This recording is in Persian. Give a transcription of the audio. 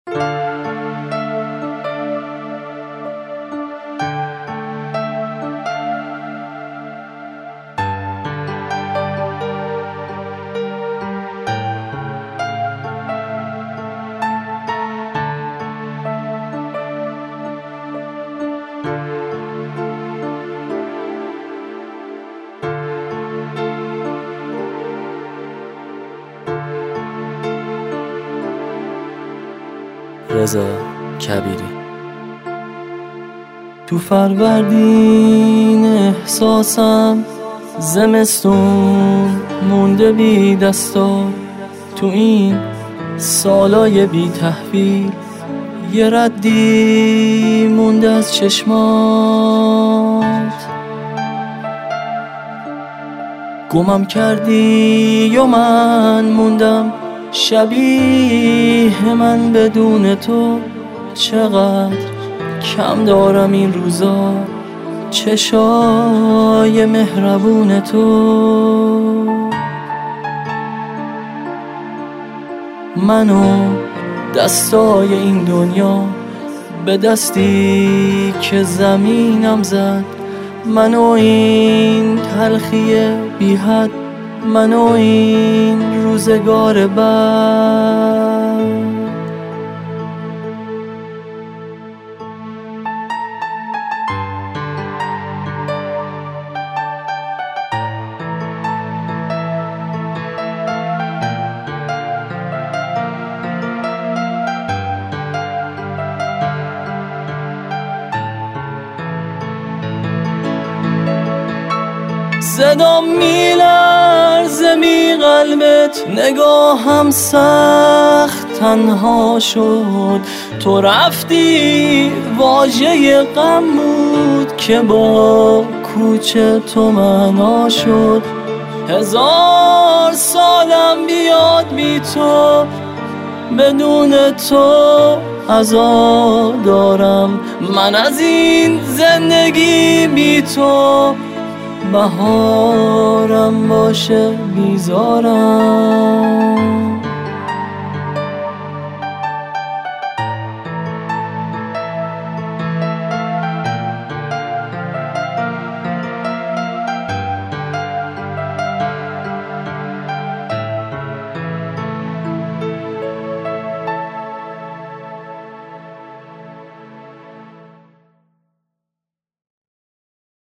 رضا کبیری. تو فروردین احساسم زمستون مونده بی دستا، تو این سالای بی تحویل یه ردی مونده از چشمات. گمم کردی و من موندم شبیه من بدون تو. چقدر کم دارم این روزا چشای مهربون تو. منو دستای این دنیا به دستی که زمینم زد، منو این تلخی بی حد، منو این روزگار بد. صدام میلرزه می قلبت، نگاهم سخت تنها شد. تو رفتی واژه غم بود که با کوچه تو معنا شد. 1000 سالم بیاد بی تو، بدون تو عذاب دارم. من از این زندگی بی تو بهارم باشه بیزارم.